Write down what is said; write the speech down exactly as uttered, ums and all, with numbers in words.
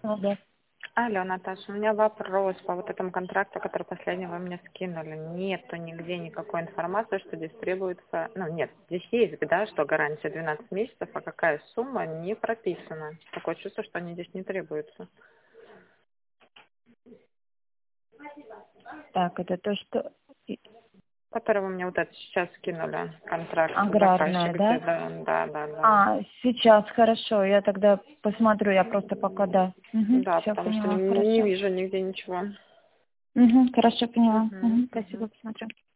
Да. Алло, Наташа, у меня вопрос по вот этому контракту, который последний вы мне скинули. Нету нигде никакой информации, что здесь требуется... Ну, нет, здесь есть, да, что гарантия двенадцать месяцев, а какая сумма не прописана. Такое чувство, что они здесь не требуются. Так, это то, что Который вы мне вот это сейчас скинули, контракт, аграрная, заказчик, где, да? да, да, да, да. А, сейчас, хорошо, я тогда посмотрю, я просто пока, да. Угу, Да, все, потому что не, поняла, не хорошо. вижу нигде ничего. Угу, хорошо, поняла. Угу, Угу, угу. спасибо, посмотрю.